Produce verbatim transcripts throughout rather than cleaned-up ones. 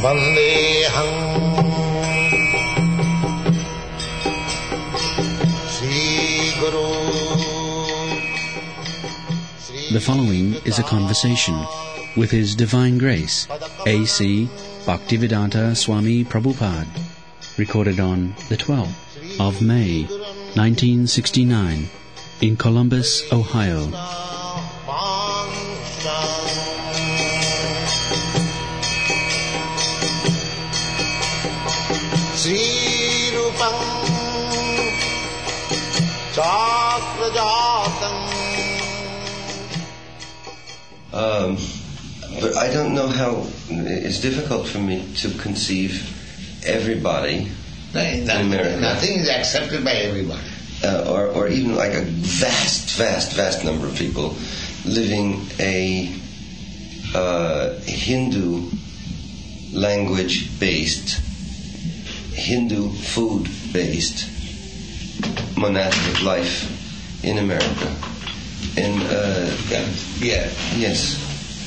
Vandeham Sri Guru. The following is a conversation with His Divine Grace, A C Bhaktivedanta Swami Prabhupada, recorded on the twelfth of May, nineteen sixty-nine, in Columbus, Ohio. Sri Rupam Chakrajatam. Um, but I don't know how. It's difficult for me to conceive everybody No, in nothing, America. nothing is accepted by everybody. Uh, or, or even like a vast, vast, vast number of people living a uh, Hindu language-based, Hindu food-based monastic life in America. And uh, Yeah. yes,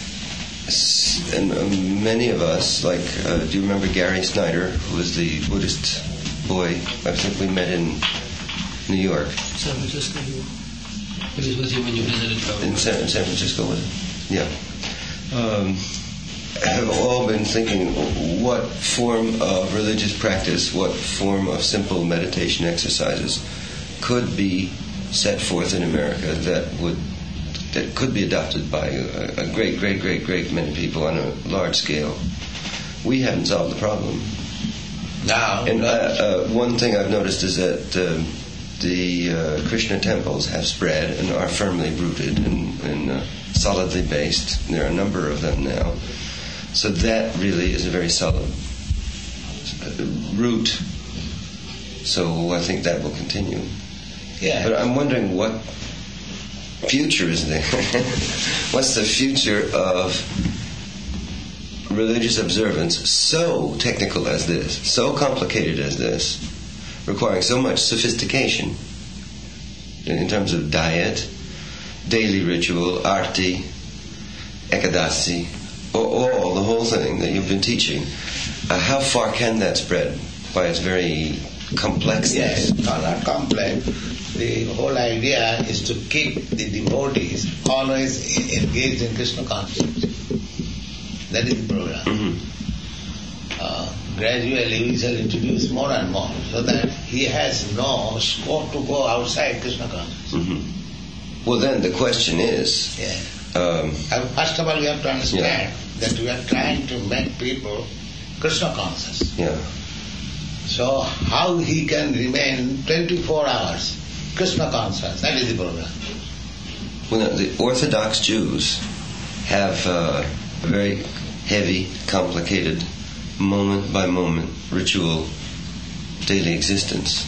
S- and uh, many of us, like, uh, do you remember Gary Snyder, who was the Buddhist boy? I think we met in New York. San Francisco. It was with you when you visited California. In San, in San Francisco, was it? Yeah. Um, have all been thinking what form of religious practice, what form of simple meditation exercises could be set forth in America that would that could be adopted by a, a great, great, great, great many people on a large scale. We haven't solved the problem. Now, And uh, uh, one thing I've noticed is that uh, the uh, Krishna temples have spread and are firmly rooted and, and uh, solidly based. There are a number of them now. So that really is a very solid uh, root. So I think that will continue. yeah. But I'm wondering what future is there? What's the future of religious observance so technical as this, so complicated as this, requiring so much sophistication in terms of diet, daily ritual, arti, ekadasi, all, all the whole thing that you've been teaching? Uh, how far can that spread by its very complexness? Yes, no, not complex. The whole idea is to keep the devotees always engaged in Krishna consciousness. That is the program. Mm-hmm. Uh, gradually we shall introduce more and more so that he has no scope to go outside Krishna consciousness. Mm-hmm. Well, then the question is, Yeah. um, And first of all, we have to understand Yeah. that we are trying to make people Krishna conscious. yeah, So how he can remain twenty-four hours Krishna conscious, that is the program. well, no, the Orthodox Jews have uh, a very heavy, complicated, moment-by-moment ritual daily existence.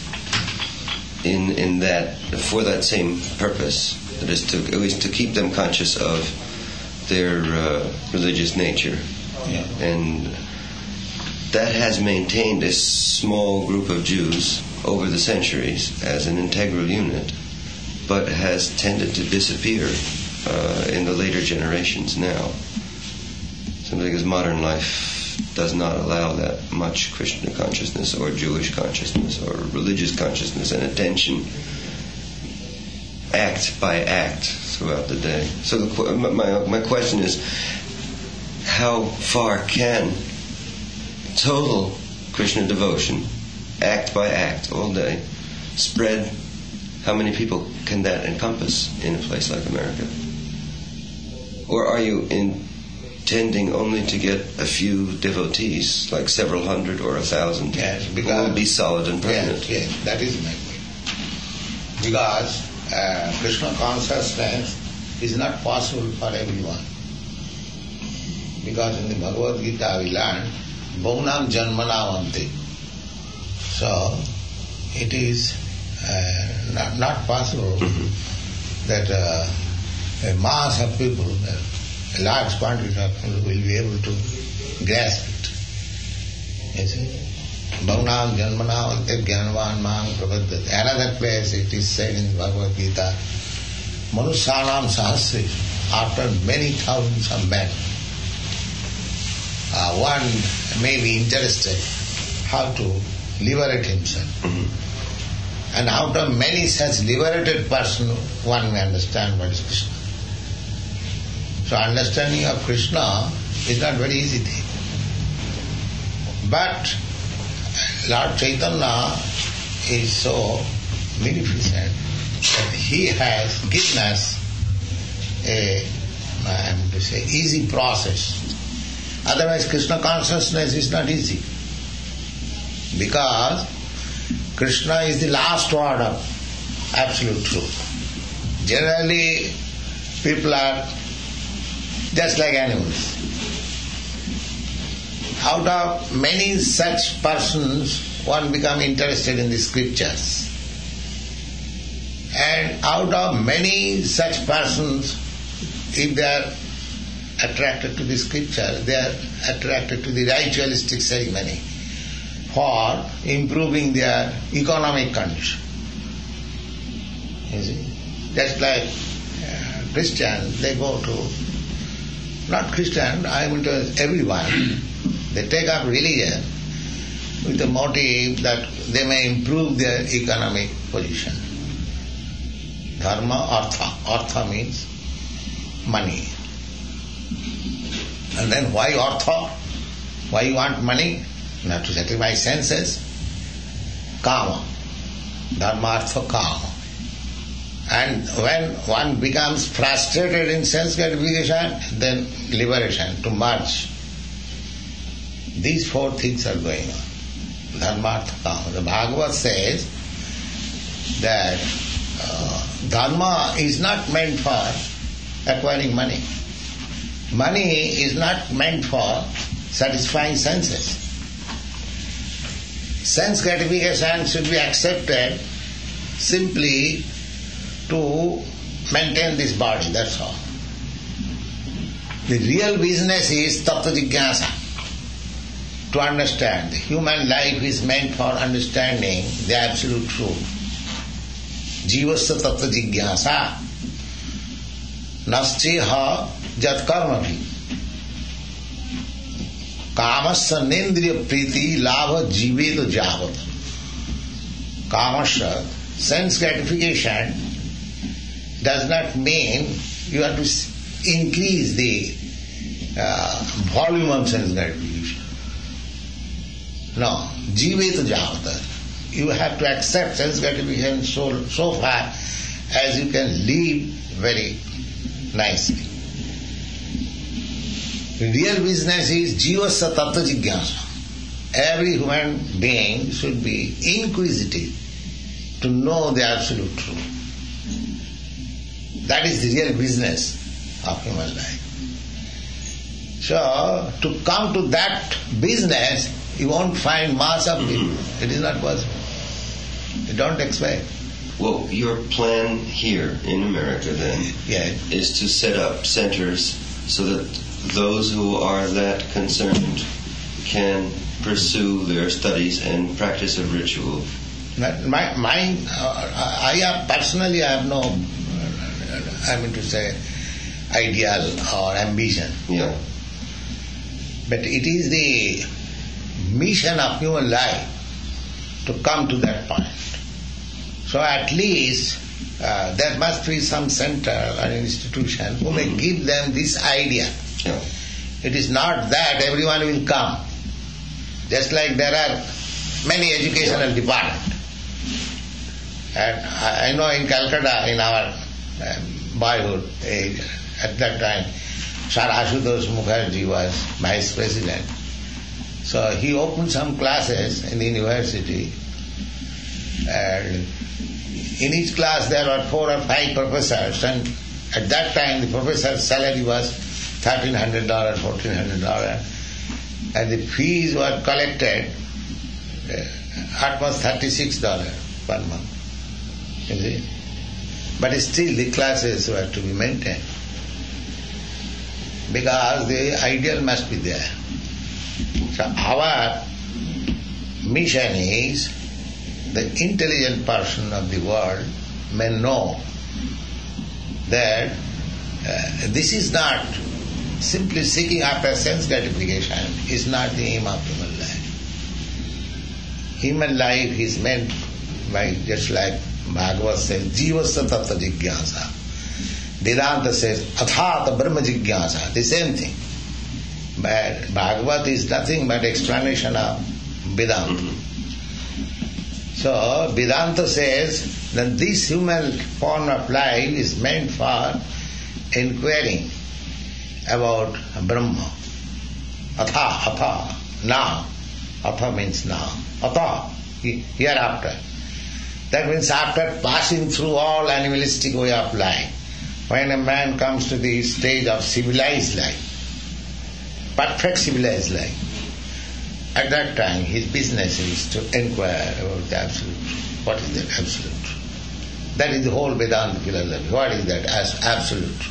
In in that, for that same purpose, that is to at least to keep them conscious of their uh, religious nature. Yeah. And that has maintained a small group of Jews over the centuries as an integral unit, but has tended to disappear uh, in the later generations now. Simply because modern life does not allow that much Krishna consciousness or Jewish consciousness or religious consciousness and attention act by act throughout the day. So the, qu- my, my question is, how far can total Krishna devotion, act by act, all day, spread? How many people can that encompass in a place like America? Or are you intending only to get a few devotees, like several hundred or a thousand, Yes, who because- will be solid and permanent? Yes, yes, that is my point. Because uh, Krishna consciousness is not possible for everyone. Because in the Bhagavad Gita we learn, Bhaunam Janmanavante. So, it is uh, not, not possible Mm-hmm. that uh, a mass of people, a large quantity of people will be able to grasp it. You see? Bhaunam Janmanavante Jnanavan Mang Prabhaddhati. Another place it is said in Bhagavad Gita, Manusyanam Sahasri, after many thousands of men, uh, one may be interested how to liberate himself. Mm-hmm. And out of many such liberated persons, one may understand what is Krishna. So understanding of Krishna is not very easy thing. But Lord Chaitanya is so magnificent that he has given us a, I am to say, easy process. Otherwise Krishna consciousness is not easy. Because Krishna is the last word of absolute truth. Generally people are just like animals. Out of many such persons, one become interested in the scriptures. And out of many such persons, if they are attracted to the scripture, they are attracted to the ritualistic ceremony for improving their economic condition. You see? Just like uh, Christians, they go to, not Christian, I mean to everyone, they take up religion with the motive that they may improve their economic position. Dharma, artha. Artha means money. And then why artha? Why you want money? Not to satisfy senses. Kama. Dharma, artha, kama. And when one becomes frustrated in sense gratification, then liberation, to merge. These four things are going on. Dharma, artha, kama. The Bhagavad says that uh, dharma is not meant for acquiring money. Money is not meant for satisfying senses. Sense gratification should be accepted simply to maintain this body, that's all. The real business is tattva jigyasa. To understand. The human life is meant for understanding the absolute truth. Jivasya tattva jigyasa nasceha jat karma bhi kamasya nendriya priti labha jivedo javat. Kamasya, sense gratification, does not mean you have to increase the uh, volume of sense gratification. No, jivedo javat. You have to accept sense gratification so, so far as you can live very nicely. The real business is jivasya tattva jigyasa. Every human being should be inquisitive to know the absolute truth. That is the real business of human life. So, to come to that business, you won't find mass of people. It is not possible. You don't expect. Well, your plan here in America then yeah. is to set up centers so that those who are that concerned can pursue their studies and practice of ritual. My, my, uh, I have personally I have no, uh, I mean to say, ideal or ambition. Yeah. But it is the mission of human life to come to that point. So at least uh, there must be some center or institution who may give them this idea. Yeah. It is not that everyone will come. Just like there are many educational departments. And I know in Calcutta, in our um, boyhood age, at that time, Sir Ashutosh Mukherjee was vice president. So he opened some classes in the university, and in each class there were four or five professors, and at that time the professor's salary was thirteen hundred dollars, fourteen hundred dollars, and the fees were collected uh, at most thirty-six dollars per month. You see? But still the classes were to be maintained, because the ideal must be there. So our mission is the intelligent person of the world may know that uh, this is not simply seeking after sense gratification is not the aim of human life. Human life is meant by, just like Bhagavad says, Jivasya Tattva Jigyasa. Vedanta says, Athata Brahma Jigyasa. The same thing. But Bhagavad is nothing but explanation of Vedanta. So Vedanta says that this human form of life is meant for inquiring about Brahma. Atha, atha, now. Atha means now. Atha, hereafter. That means after passing through all animalistic way of life, when a man comes to the stage of civilized life, perfect civilized life, at that time his business is to inquire about the Absolute. What is that Absolute? That is the whole Vedanta philosophy. What is that as Absolute?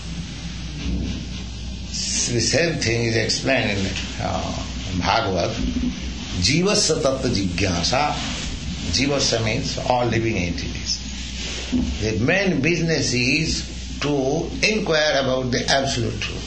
The same thing is explained in uh, Bhagavad. Jivasya Tattva Jigyasa. Jivasya means all living entities. The main business is to inquire about the Absolute Truth.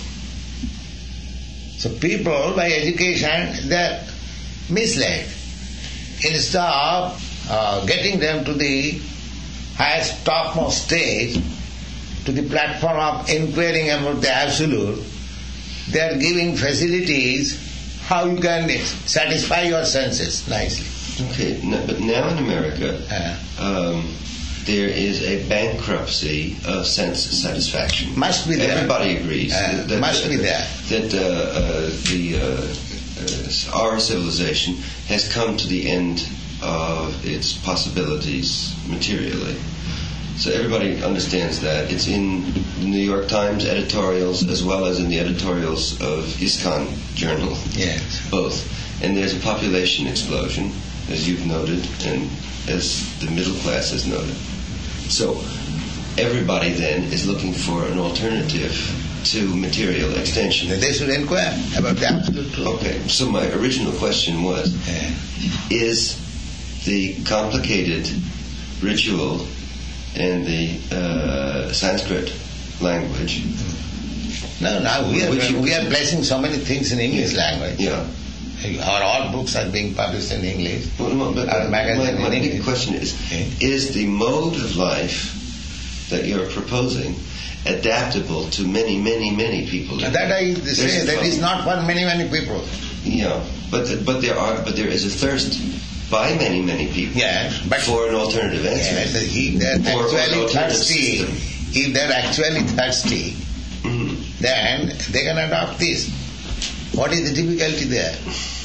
So people, by education, they are misled. Instead of uh, getting them to the highest, topmost stage, to the platform of inquiring about the Absolute, they are giving facilities how you can satisfy your senses nicely. Okay, no, but now in America, Uh, um, there is a bankruptcy of sense satisfaction. Must be there. Everybody agrees. Uh, must be there. That uh, uh, the uh, uh, our civilization has come to the end of its possibilities materially. So everybody understands that. It's in the New York Times editorials as well as in the editorials of ISKCON Journal. Yes. Both. And there's a population explosion, as you've noted, and as the middle class has noted. So everybody then is looking for an alternative to material extension. They should inquire about the Absolute Truth. Okay, so my original question was, Yeah. is the complicated ritual and the uh, Sanskrit language... No, now we are, Which you- we are placing so many things in English language. Yeah. Our all books are being published in English. Well, no, but Our my, magazine my in big English. question is, Okay. is the mode of life that you're proposing adaptable to many, many, many people? That I There's say, a that is problem. not for many, many people. Yeah, but but there are but there is a thirst by many, many people Yes, but for an alternative answer. yes, if they're Or- or an actually alternative thirsty, system. if they're actually thirsty, Mhm. then they can adopt this. What is the difficulty there?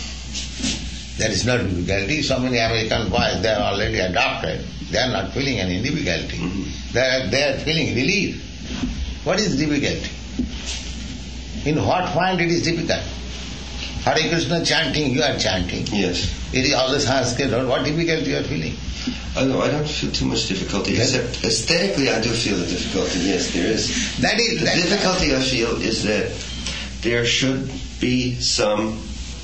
There is no difficulty. So many American boys, they are already adopted. They are not feeling any difficulty. Mhm. They are, they are feeling relief. What is difficulty? In what point it is difficult? Hare Krishna chanting, you are chanting. Yes. It is all the Sanskrit. What difficulty you are feeling? I know, I don't feel too much difficulty, Yes. except aesthetically I do feel the difficulty. Yes, there is. That is The that difficulty I feel is that there should be some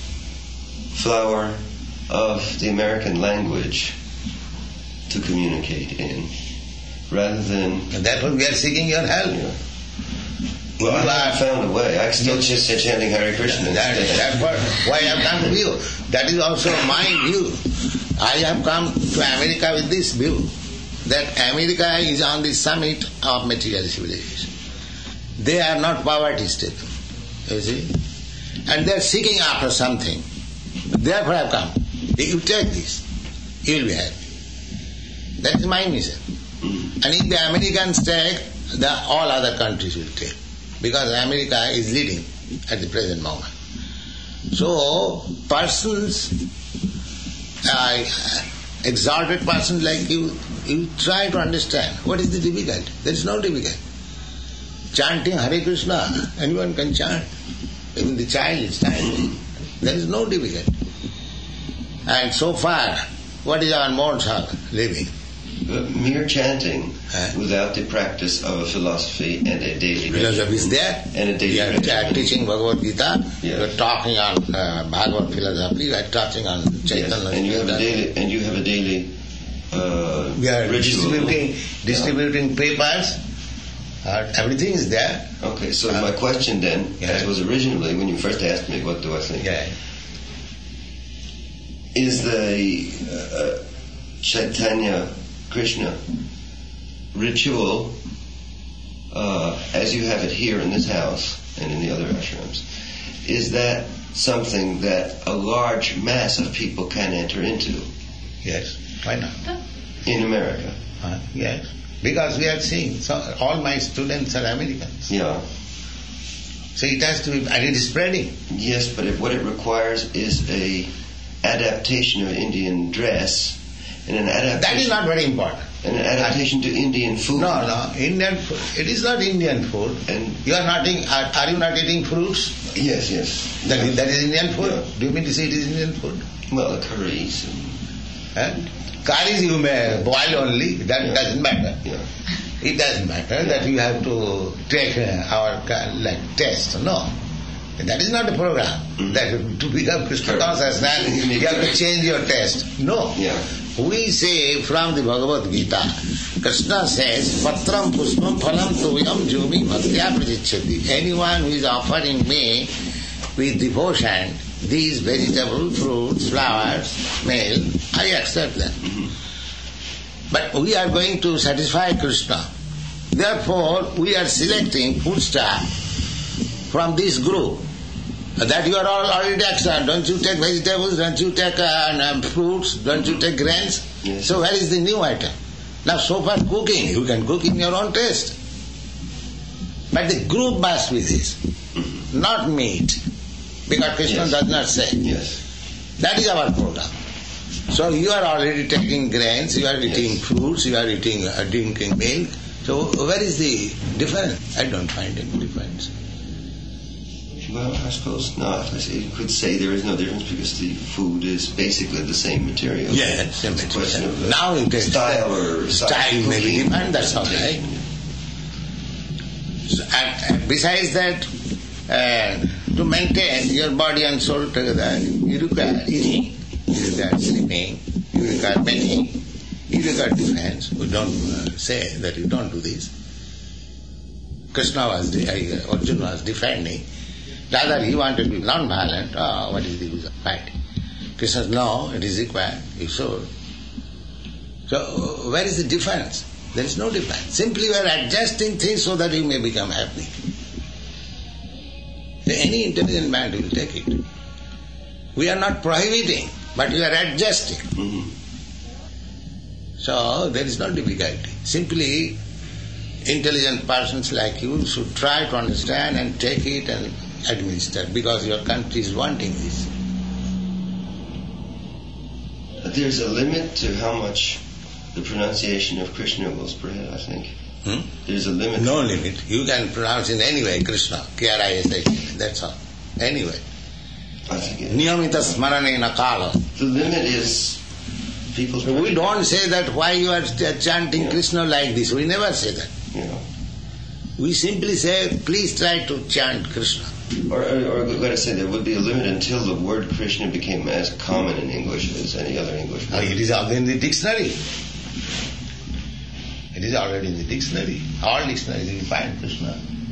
flower of the American language to communicate in, rather than... Therefore we are seeking your help. Yeah. Well, I You haven't are- found a way. I still just say chanting Hare Krishna. That, instead. that's what, why I have come to you. That is also my view. I have come to America with this view, that America is on the summit of material civilization. They are not poverty-stricken, you see. And they are seeking after something. Therefore I have come. If you take this, you will be happy. That is my mission. Mm. And if the Americans take, the, all other countries will take. Because America is leading at the present moment. So, persons, uh, exalted persons like you, you try to understand what is the difficulty. There is no difficulty. Chanting Hare Krishna, anyone can chant. Even the child is chanting. There is no difficulty. And so far, what is our modes of living? But mere chanting Huh? without the practice of a philosophy and a daily Philosophy is there. And a daily We are regimen. teaching Bhagavad Gita. Yeah. We are talking on uh, Bhagavad philosophy. We are touching on Yes, Chaitanya. and you have a Chaitanya. daily and you have a daily uh, We are ritual. distributing distributing papers Uh, everything is there. Okay, so Uh, my question then, yeah. as was originally when you first asked me, what do I think? Yeah. Is the uh, Chaitanya Krishna ritual, uh, as you have it here in this house and in the other ashrams, is that something that a large mass of people can enter into Yes. Why not? in America? Uh, yes. Because we are seeing, so all my students are Americans. Yeah. So it has to be, and it is spreading. Yes, but it, what it requires is a adaptation of Indian dress and an adaptation. That is not very important. An adaptation to Indian food. No, no, Indian food. It is not Indian food. And You are not eating, are, are you not eating fruits? yes, yes. That is, that is Indian food? Yeah. Do you mean to say it is Indian food? Well, the curries. And, Eh? Curries you may boil only, that Yeah. doesn't matter. yeah. It doesn't matter that you have to take uh, our uh, like test. No. That is not the program. Mm. That to become Krishna Correct. consciousness, you have to change your test. No. Yeah. We say from the Bhagavad Gita, Krishna says, Patram puspam phalam tuyam jumi bhaktya prajichati. Anyone who is offering me with devotion these vegetable, fruits, flowers, meal, I accept them. But we are going to satisfy Krishna. Therefore, we are selecting foodstuff from this group. That you are all already accepted. Don't you take vegetables? Don't you take uh, um, fruits? Don't you take grains? Yes. So where is the new item? Now so far cooking, you can cook in your own taste. But the group must be this, not meat. Because Krishna Yes. does not say. Yes. That is our program. So you are already taking grains, you are eating Yes. fruits, you are eating, uh, drinking milk. So where is the difference? I don't find any difference. Well, I suppose not. I say- You could say there is no difference because the food is basically the same material. Yes, same It's a question of uh, now in taste, style or style may be cooking. different, that's all right. So, and, and besides that, uh, to maintain your body and soul together, you require eating, you require sleeping, you require many, you require defense. We don't uh, say that you don't do this. Krishna was, de- uh, Arjuna was defending. Rather, he wanted to be non-violent. Oh, what is the use of fighting? Krishna says, no, it is required. You should. So, uh, where is the difference? There is no difference. Simply we are adjusting things so that you may become happy. So any intelligent man will take it. We are not prohibiting, but we are adjusting. Mhm. So there is no difficulty. Simply, intelligent persons like you should try to understand and take it and administer, because your country is wanting this. There's a limit to how much the pronunciation of Krishna will spread, I think. Hmm? There's a limit. No limit. You can pronounce in any way Krishna, K R I S H, that's all. Anyway. I think it, Niyamita smaranena kala. the limit is people's... We don't say that why you are chanting Yeah. Krishna like this. We never say that. You know. We simply say, please try to chant Krishna. Or, or, or let us say there would be a limit until the word Krishna became as common in English as any other English Now, word. it is already in the dictionary. It is already in the dictionary. All dictionaries you find Krishna.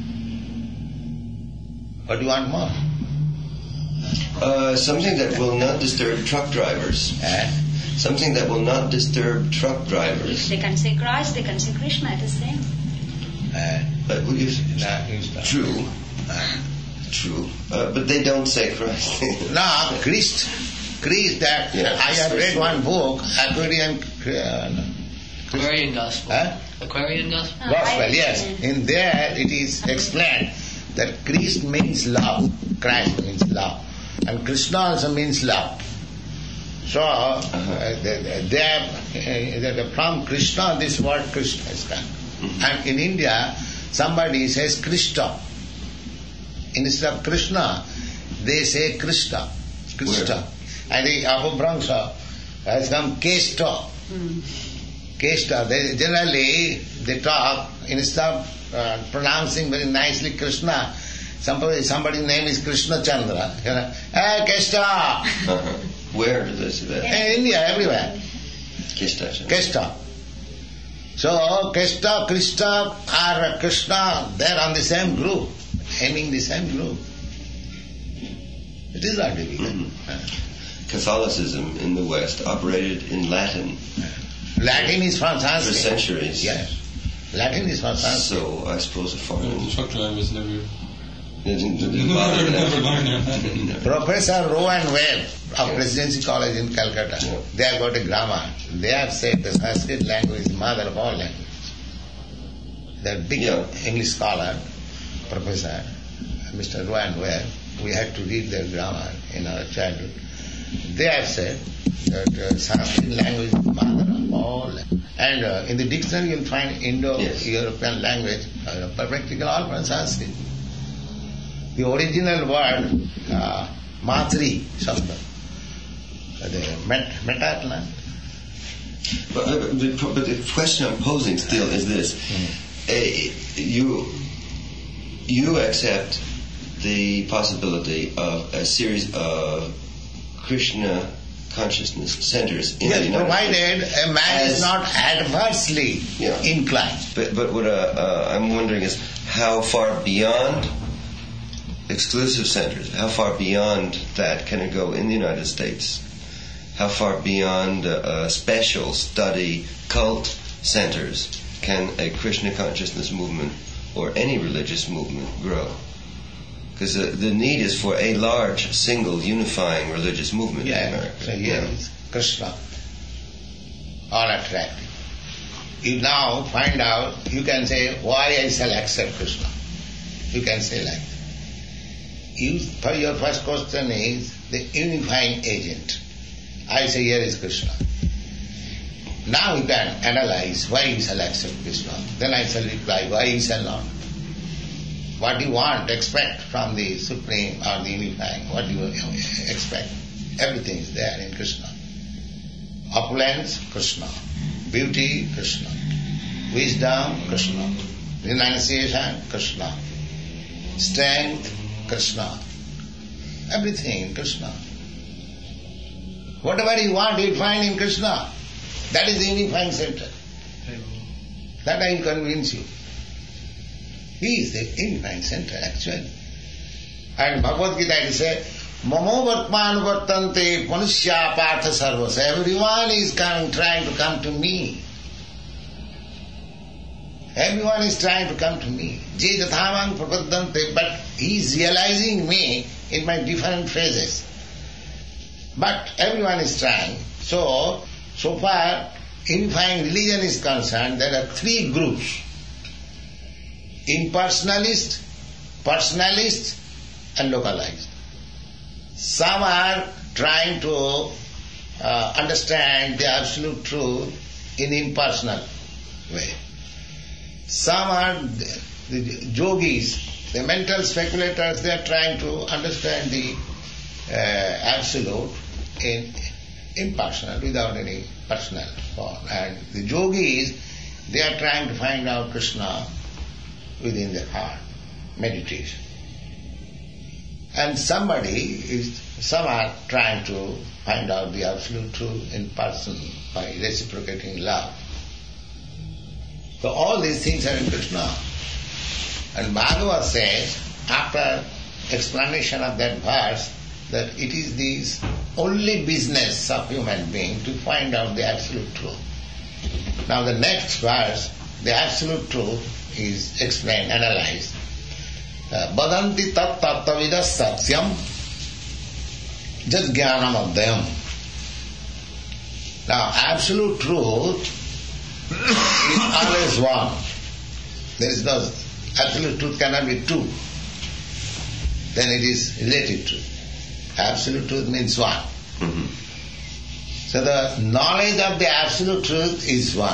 What do you want more? Uh, something that will not disturb truck drivers. Eh? Something that will not disturb truck If drivers. they can say Christ, they can say Krishna, it is the same. Eh? But we use, No, it's not. true, Eh? true. Uh, but they don't say Christ. No, Christ. Christ, that Yeah, I have read Christ. one book, Aquarian uh, no, Aquarian Gospel. Huh? Aquarian Gospel? Ah, Gospel, I- yes. In there it is explained that Christ means love. Christ means love. And Krishna also means love. So, uh, they, they have, uh, from Krishna, this word Krishna has come. Mm-hmm. And in India, somebody says Krishna. Instead of Krishna, they say Krishna. Krishna. And the Abhibhramsa has come Keshta. Keshta. They, generally, they talk, instead of uh, pronouncing very nicely Krishna, somebody, somebody's name is Krishna Chandra. You know, hey, Keshta! Uh-huh. Where do they say that? In India, everywhere. Kishtacha. Keshta. So Krishna, Krishna or Krishna, they are on the same group, aiming the same group. It is not difficult. Mm-hmm. Catholicism in the West operated in Latin. Latin is from Sanskrit. For centuries. Yes. Latin is from Sanskrit. So I suppose a foreign... The instructor was never... Didn't, didn't bother never that. learned that. Professor Rowan Webb of Yeah. Presidency College in Calcutta, Yeah. they have got a grammar. They have said the Sanskrit language is the mother of all languages. That big Yeah. English scholar, Professor Mister Rowan Webb, we had to read their grammar in our childhood. They have said that uh, Sanskrit language is the mother of all languages. And uh, in the dictionary you'll find Indo-European Yes. language, uh, practically all from Sanskrit. The original word, uh, Matri, Shabda, uh, the met, metatlan. But, uh, but, the, but the question I'm posing still is this. Uh, you, you accept the possibility of a series of Krishna consciousness centers in the Yes, United provided States. a man As- is not adversely Yeah. inclined. But, but what uh, uh, I'm wondering is how far beyond exclusive centers, how far beyond that can it go in the United States? How far beyond uh, uh, special study cult centers can a Krishna consciousness movement or any religious movement grow? Because uh, the need is for a large, single, unifying religious movement in Yeah, America. so here is Krishna, all attractive. You now find out, you can say, why I shall accept Krishna. You can say like that. You, for your first question is the unifying agent. I say here is Krishna. Now you can analyze why you shall accept Krishna. Then I shall reply why you shall not. What do you want, expect from the Supreme or the unifying? What do you expect? Everything is there in Krishna. Opulence, Krishna. Beauty, Krishna. Wisdom, Krishna. Renunciation, Krishna. Strength, Krishna. Everything in Krishna. Whatever you want, you find in Krishna. That is the unifying center. That I will convince you. He is the unifying center actually. And Bhagavad Gita it says, Mamo Vatman Vartante Manusya Partha Sarvasa. Everyone is coming, trying to come to me. Everyone is trying to come to me. Je Jathavan Prapaddante, but he is realizing me in my different phases. But everyone is trying. So, so far, unifying religion is concerned, there are three groups. Impersonalist, personalist, and localized. Some are trying to uh, understand the absolute truth in impersonal way. Some are the, the yogis, the mental speculators, they are trying to understand the uh, absolute in impersonal, without any personal form. And the yogis, they are trying to find out Krishna within the heart, meditation. And somebody is, some are trying to find out the absolute truth in person by reciprocating love. So all these things are in Krishna. And Bhagavad says, after explanation of that verse, that it is the only business of human being to find out the absolute truth. Now the next verse, the absolute truth is explained, analyzed. Badanti tat tattavidas satyam jat jnanam adhyam. Now absolute truth is always one. There is no, absolute truth cannot be two. Then it is relative truth. Absolute truth means one. Mm-hmm. So the knowledge of the absolute truth is one.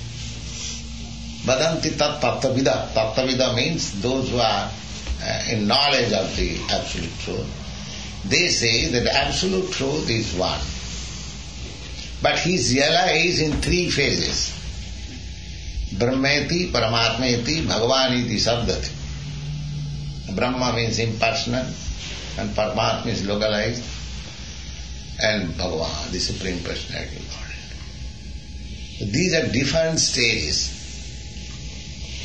Badanti tat tattavida. Tattavida means those who are uh, in knowledge of the absolute truth. They say that the absolute truth is one. But he is realized in three phases. Brahmeti, Paramatmeti, Bhagavaniti Sabdati. Brahma means impersonal and Paramatma is localized and Bhagavan, the Supreme Personality of Godhead. These are different stages.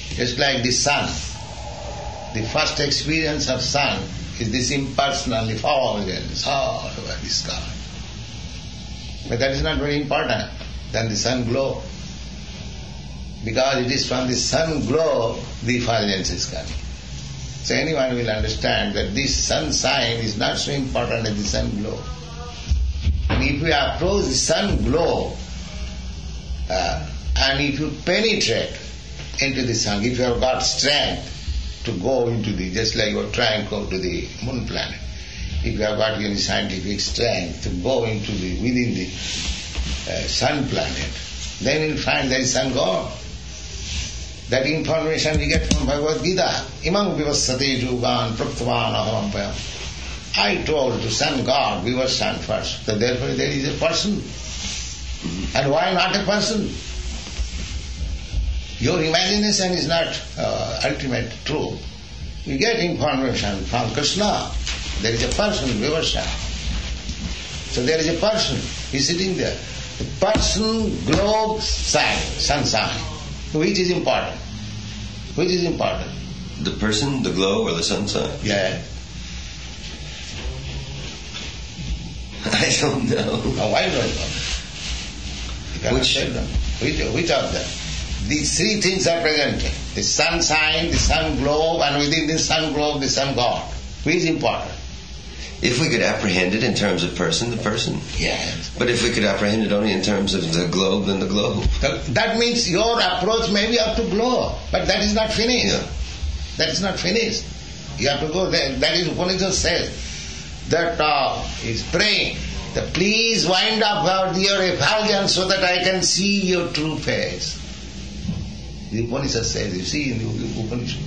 Just like the sun. The first experience of sun is this impersonal effulgence all over the sky. But that is not very important than the sun glow. Because it is from the sun glow the effulgence is coming. So anyone will understand that this sun sign is not so important as the sun glow. And if we approach the sun glow, uh, and if you penetrate into the sun, if you have got strength to go into the, just like you are trying to go to the moon planet, if you have got any scientific strength to go into the, within the uh, sun planet, then you will find there is sun God. That information we get from Bhagavad Gita. Imam vivassate jugan praptavan aham payam. I told to sun God, we were sun first. So therefore there is a person. And why not a person? Your imagination is not uh, ultimate truth. You get information from Krishna. There is a person, Vivasya. So there is a person. He is sitting there. The person, globe, sign, sun sign. Which is important? Which is important? The person, the glow, or the sun sign? Yeah. I don't know. Oh, I don't know. You cannot Which? tell them. Which, which of them? These three things are present. The sun sign, the sun globe, and within the sun globe, the sun god. Which is important? If we could apprehend it in terms of person, the person. Yes. But if we could apprehend it only in terms of the globe, then the globe. That means your approach may be up to globe, but that is not finished. Yeah. That is not finished. You have to go there. That is Upanishad says that uh, is praying that please wind up your effulgence so that I can see your true face. The Upanishad says, you see in the Upanishad.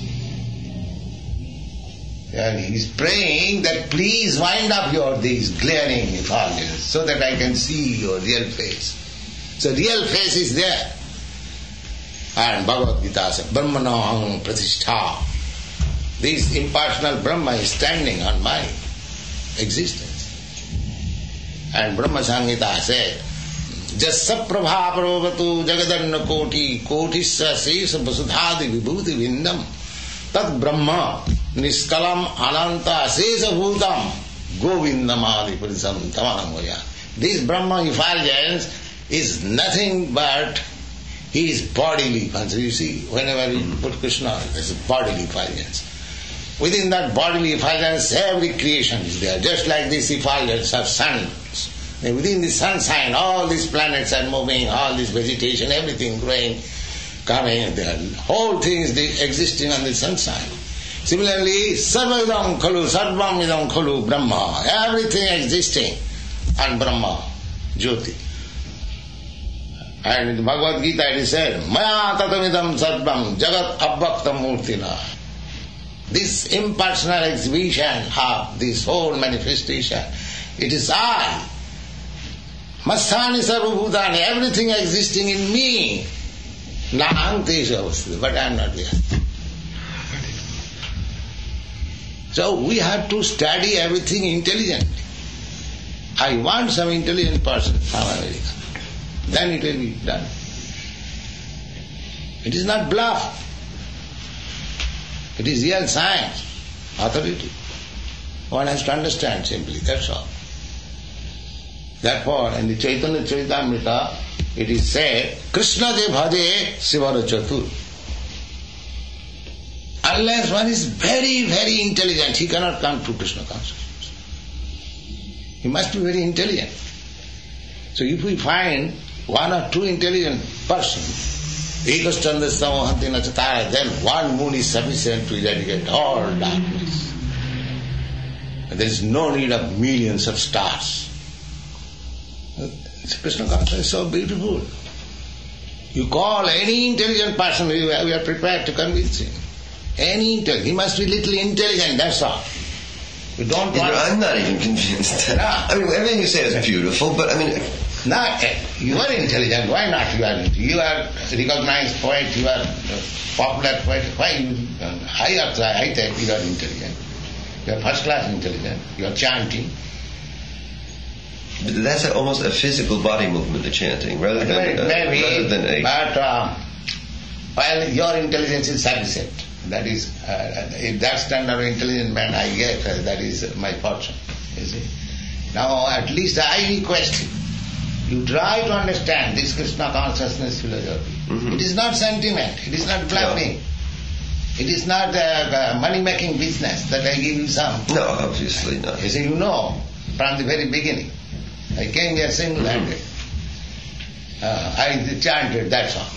And he is praying that please wind up your these glaring effulgence so that I can see your real face. So real face is there. And Bhagavad Gita says, Brahmanaham pratishtha. This impersonal Brahma is standing on my existence. And Brahma Samhita said, Jassa prabha pravatu jagadanna koti kotisya sesa vasudhadi vibhuti vindam tad brahma niskalam ananta sesa bhutam govindamadi parisam tamanamaya. This Brahma effulgence is nothing but his bodily effulgence. You see, whenever you put Krishna, there's a bodily effulgence. Within that bodily effulgence, every creation is there, just like this effulgence of sun. And within the sun sign, all these planets are moving, all this vegetation, everything growing, coming, the whole thing is existing on the sun sign. Similarly, sarvaidam khalu, sarvam idam khalu, Brahma, everything existing on Brahma, Jyoti. And in the Bhagavad Gita it is said, Maya tatamidam sarvam jagat abbaktam murtina. This impersonal exhibition of this whole manifestation, it is I. Masthani sarvabhutani, everything existing in me. Nahantesha avastha, but I am not there. So we have to study everything intelligently. I want some intelligent person from America. Then it will be done. It is not bluff. It is real science, authority. One has to understand simply, that's all. Therefore, in the Chaitanya Charitamrita, it is said, Krishna de bhade Sivara Chatur. Unless one is very, very intelligent, he cannot come to Krishna consciousness. He must be very intelligent. So if we find one or two intelligent persons, then one moon is sufficient to eradicate all darkness. There is no need of millions of stars. Krishna consciousness is so beautiful. You call any intelligent person, we are prepared to convince him. Any intelligent, he must be little intelligent, that's all. You don't want... I'm not even convinced. No. I mean, everything you say is beautiful, but I mean... Not, you are intelligent, why not you are You are recognized poet, you are popular poet, why you... I are I think you are intelligent. You are first class intelligent, you are chanting. But that's a, almost a physical body movement, the chanting, rather than, uh, Maybe, rather than a... but uh, while your intelligence is sufficient. That is, uh, if that standard of intelligent man I get, uh, that is my fortune. You see. Now at least I request you, you try to understand this Krishna consciousness philosophy. Mm-hmm. It is not sentiment, it is not bluffing. No. It is not a, a money-making business that I give you some. No, obviously not. You see, you know, from the very beginning. I came here single-handed. Uh, I chanted, that's all.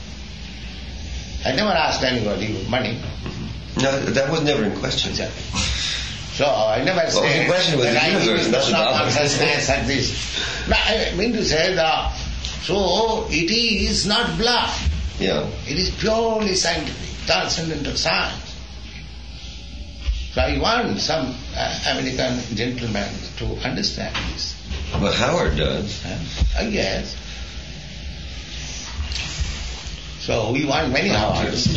I never asked anybody for money. No, that was never in question. So I never well, said the question was that the I universe, give not not the consciousness and this. No, I mean to say that, so it is not bluff. Yeah. It is purely scientific. Transcendental science. So I want some uh, American gentleman to understand this. Well, Howard does. Uh, uh, yes. So we want many Howards.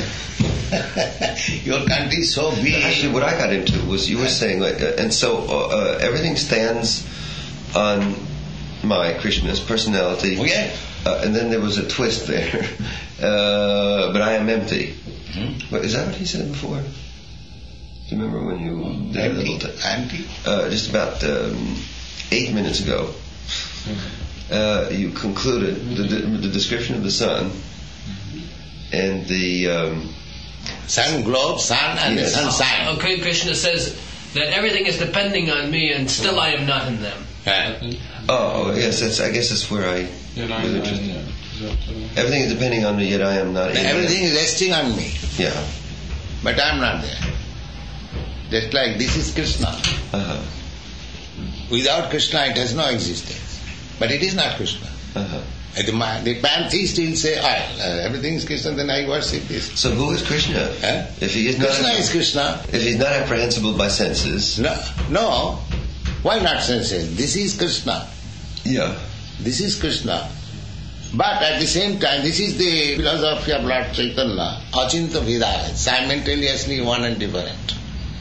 Your country is so big. Actually, what I got into was you were saying, like, uh, and so uh, everything stands on my Krishna's personality. Oh, yeah. Uh, and then there was a twist there. Uh, but I am empty. Hmm? Is that what he said before? Do you remember when you did empty. a little t- empty? Uh, just about um, eight minutes ago, uh, you concluded the, the description of the sun and the um, sun globe, sun and yes. the sunshine. Okay, Krishna says that everything is depending on me, and still I am not in them. Yeah. Oh, yes. That's. I guess that's where I. Yeah, no, I, I, yeah. Everything is depending on me, yet I am not in Everything them. is resting on me. Yeah. But I am not there. Just like this is Krishna. Uh-huh. Without Krishna it has no existence. But it is not Krishna. Uh-huh. The, the pantheist will say, oh, uh, everything is Krishna, then I worship this. So who is Krishna? Huh? If he is Krishna not, is Krishna. If he's not apprehensible by senses. No, no. Why not senses? This is Krishna. Yeah. This is Krishna. But at the same time, this is the philosophy of Lord Chaitanya, Achinta Vida, simultaneously one and different.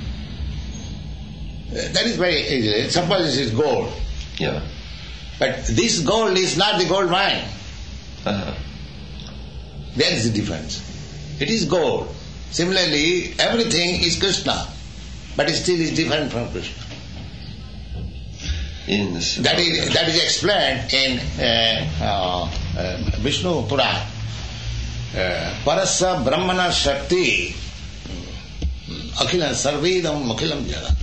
That is very easy. Suppose this is gold. Yeah. But this gold is not the gold mine. Uh-huh. That is the difference. It is gold. Similarly, everything is Krishna, but it still is different from Krishna. In this, that is that is explained in uh, uh, uh, Vishnu Puran. Uh, Parasya Brahmana Shakti Akhilam Sarvedam Akhilam Jada.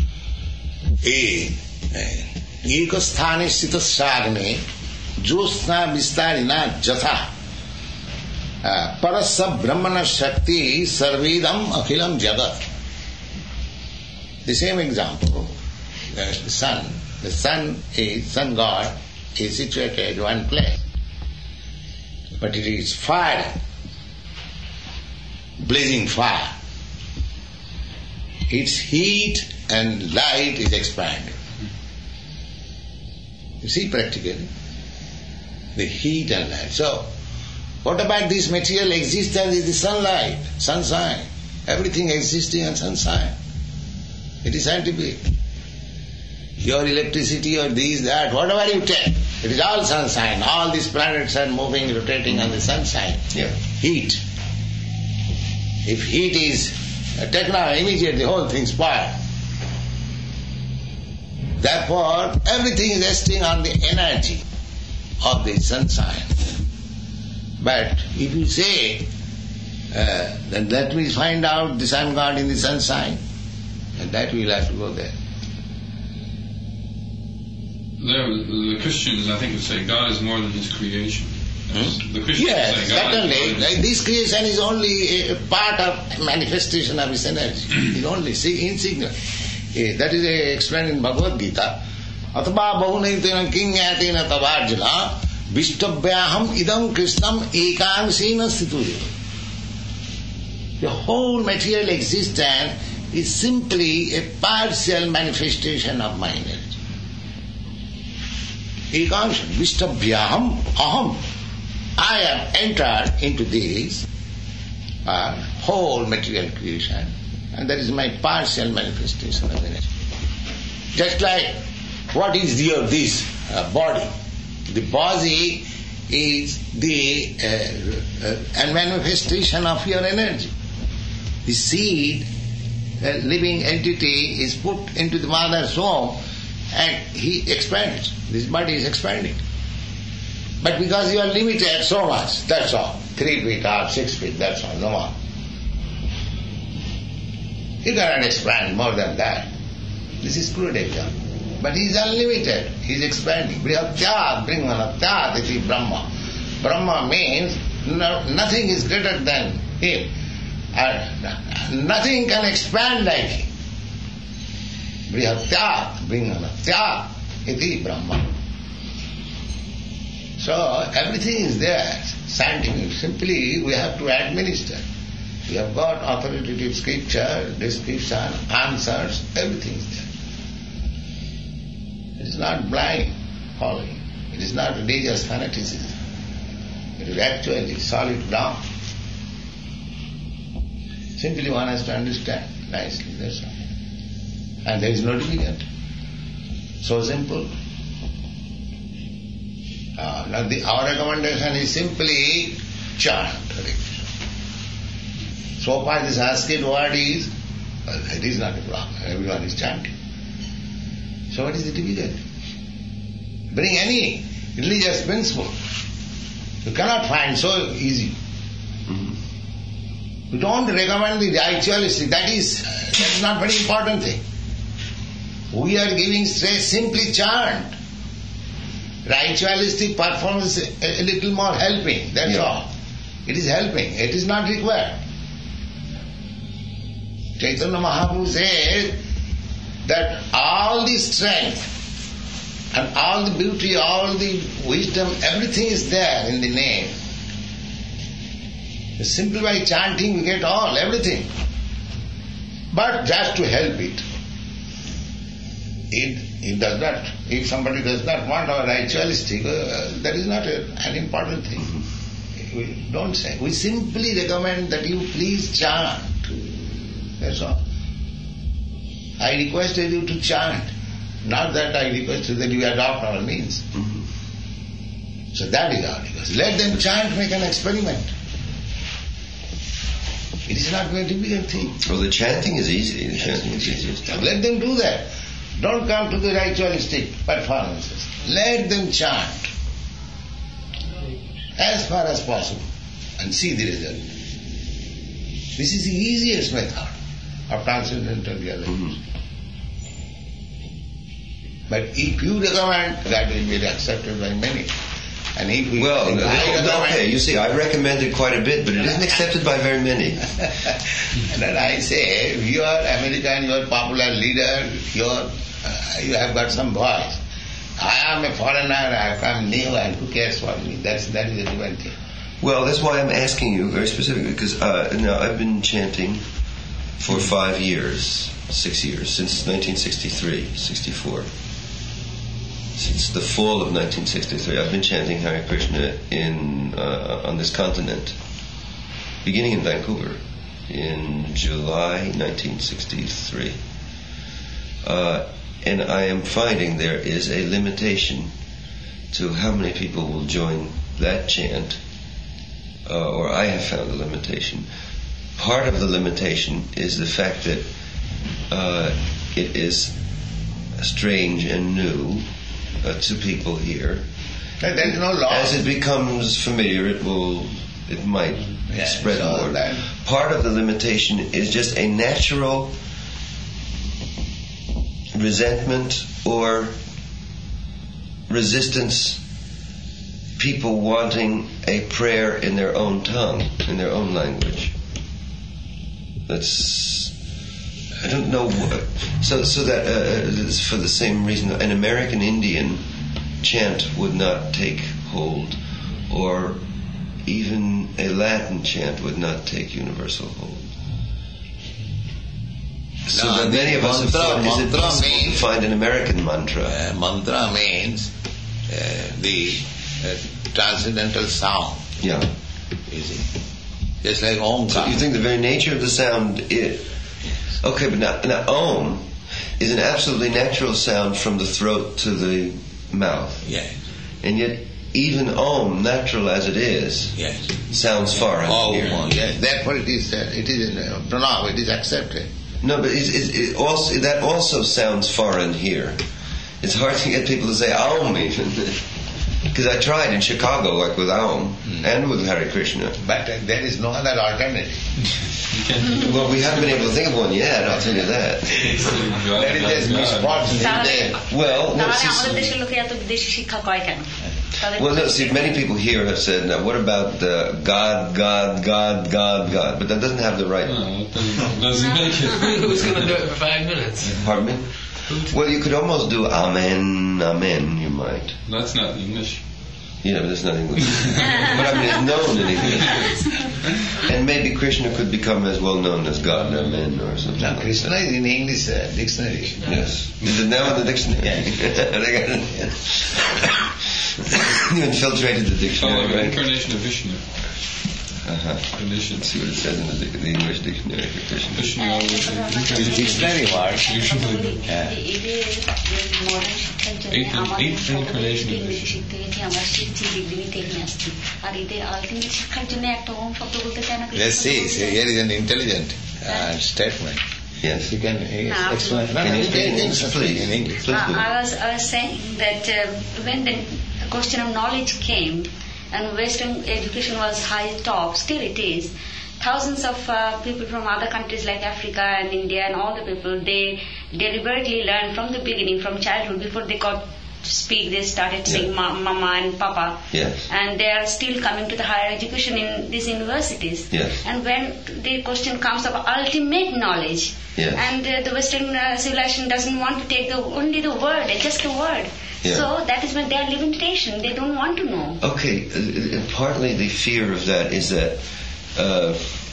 Ekasthane Sitasyagne Josna Vistarina Jatha Parasya Brahmana Shakti Sarvedam Akhilam Jagat. The same example, the sun. The sun is, sun god is situated in one place. But it is fire, blazing fire. Its heat and light is expanded. You see practically, the heat and light. So, what about this material existence is the sunlight, sunshine. Everything existing in sunshine. It is scientific. Your electricity or this, that, whatever you take, it is all sunshine. All these planets are moving, rotating on the sunshine. Yeah. Heat. If heat is taken out, immediately the whole thing spoiled. Therefore, everything is resting on the energy of the sunshine. But if you say, uh, then let me find out the sun god in the sunshine, and that we will have to go there. There, the Christians, I think, would say God is more than His creation. Hmm? The Christians yes, say God certainly. is more than Like this creation is only a part of manifestation of His energy. It's only see, insignificant. Eh, that is uh, explained in Bhagavad Gita. Atva bahunaitina kinyatena tavarjana vishtabhyaham idam krishnam ekangsena situri. The whole material existence is simply a partial manifestation of my energy. Ekangsena vishtabhyaham aham. I have entered into this uh, whole material creation, and that is my partial manifestation of energy. Just like what is your this uh, body? The body is the uh, uh, manifestation of your energy. The seed, a living entity, is put into the mother's womb and he expands. This body is expanding. But because you are limited so much, that's all. Three feet or six feet, that's all, no more. You cannot expand more than that. This is crude example. But he is unlimited. He is expanding. Brihatyat, Brahmanatyat, iti Brahma. Brahma means no, nothing is greater than him. And nothing can expand like him. Brihatyat, Brahmanatyat, iti Brahma. So everything is there. Scientific. Simply we have to administer. We have got authoritative scripture, description, answers, everything is there. It is not blind following. It is not religious fanaticism. It is actually solid ground. Simply one has to understand nicely, that's all. And there is no difficulty. So simple. Uh, now the, our recommendation is simply chant. So far this Sanskrit word is, well, it is not a problem. Everyone is chanting. So what is the difficulty? Bring any religious principle. You cannot find so easy. Mm-hmm. We don't recommend the ritualistic. That is, that is not very important thing. We are giving stress, simply chant. Ritualistic performance a, a little more helping, that's yeah. all. It is helping, it is not required. Chaitanya Mahaprabhu said that all the strength and all the beauty, all the wisdom, everything is there in the name. Simply by chanting we get all, everything. But just to help it. It, it does not, if somebody does not want our ritualistic, uh, that is not a, an important thing. We don't say. We simply recommend that you please chant. That's all. I requested you to chant. Not that I requested that you adopt our means. Mm-hmm. So that is our request. Let them chant, make an experiment. It is not a very difficult thing. Well, the chanting is easy. The chanting is easy. Let them do that. Don't come to the ritualistic performances. Let them chant as far as possible and see the result. This is the easiest method of transcendental realization. Mm-hmm. But if you recommend, that will be accepted by many. And if we well, no, no, okay, you see, I recommended quite a bit, but it isn't accepted by very many. And then I say, you are American, you are popular leader, you are, uh, you have got some voice. I am a foreigner, I am new, and who cares for me? That's, that is a different thing. Well, that's why I'm asking you very specifically, because uh, now I've been chanting for five years, six years, since nineteen sixty-three, sixty-four. Since the fall of nineteen sixty-three, I've been chanting Hare Krishna in uh, on this continent, beginning in Vancouver in July nineteen sixty-three. Uh, and I am finding there is a limitation to how many people will join that chant, uh, or I have found a limitation. Part of the limitation is the fact that uh, it is strange and new Uh, to people here. There is no law. As it becomes familiar, it will, it might yeah, spread so more. Then. Part of the limitation is just a natural resentment or resistance. People wanting a prayer in their own tongue, in their own language. That's. I don't know what, so so that uh, for the same reason an American Indian chant would not take hold, or even a Latin chant would not take universal hold. So no, that many of us have thought, is it possible means, to find an American mantra? Uh, mantra means uh, the uh, transcendental sound. Yeah. You see, just like Om. So you think the very nature of the sound is. Okay, but now, now Om is an absolutely natural sound from the throat to the mouth. Yeah. And yet even Om, natural as it is, Yes. sounds foreign Oh, here. yes. Therefore it is, uh, it is in uh, Pranava, it is accepted. No, but it's, it's, it also, that also sounds foreign here. It's hard to get people to say Aum even. Because I tried in Chicago, like with Aum, mm. and with Hare Krishna. But uh, there is no other alternative. Well, we haven't been able to think of one yet, I'll tell you that. That is just misfortune there. Well, no, see, well, no, see, many people here have said, now what about uh, God, God, God, God, God? But that doesn't have the right... No, it doesn't, doesn't make it. Who's going to do it for five minutes? Pardon me? Well, you could almost do Amen, Amen, you might. That's not English. Yeah, but that's not English. But I mean, it's known in English. And maybe Krishna could become as well known as God, Amen, or something. Now, like Krishna that. is in English uh, dictionary. Yes. Is it now in the dictionary? They got it. You infiltrated the Oh, dictionary, an right? incarnation of Vishnu. Uh-huh. Incarnation. Let's see what it says in the, dic- the English dictionary for Krishna. Vishnu always It's incarnation. dictionary word. Usually. Yeah. Eighth, eighth incarnation of Vishnu. Let's see, see, here is an intelligent uh, statement. Yes. You can uh, Now, explain. No, Can no, you you speak in can English, speak please? in English. Please do. Uh, I was I was saying that uh, when the question of knowledge came and Western education was high top, still it is. Thousands of uh, people from other countries like Africa and India and all the people, they deliberately learn from the beginning, from childhood, before they got to speak, they started saying Yeah. ma- mama and papa. Yes. And they are still coming to the higher education in these universities. Yes. And when the question comes of ultimate knowledge, Yes. and uh, the Western uh, civilization doesn't want to take the only the word, just a word. Yeah. So that is when they are limitation. They don't want to know. Okay, uh, uh, partly the fear of that is that uh,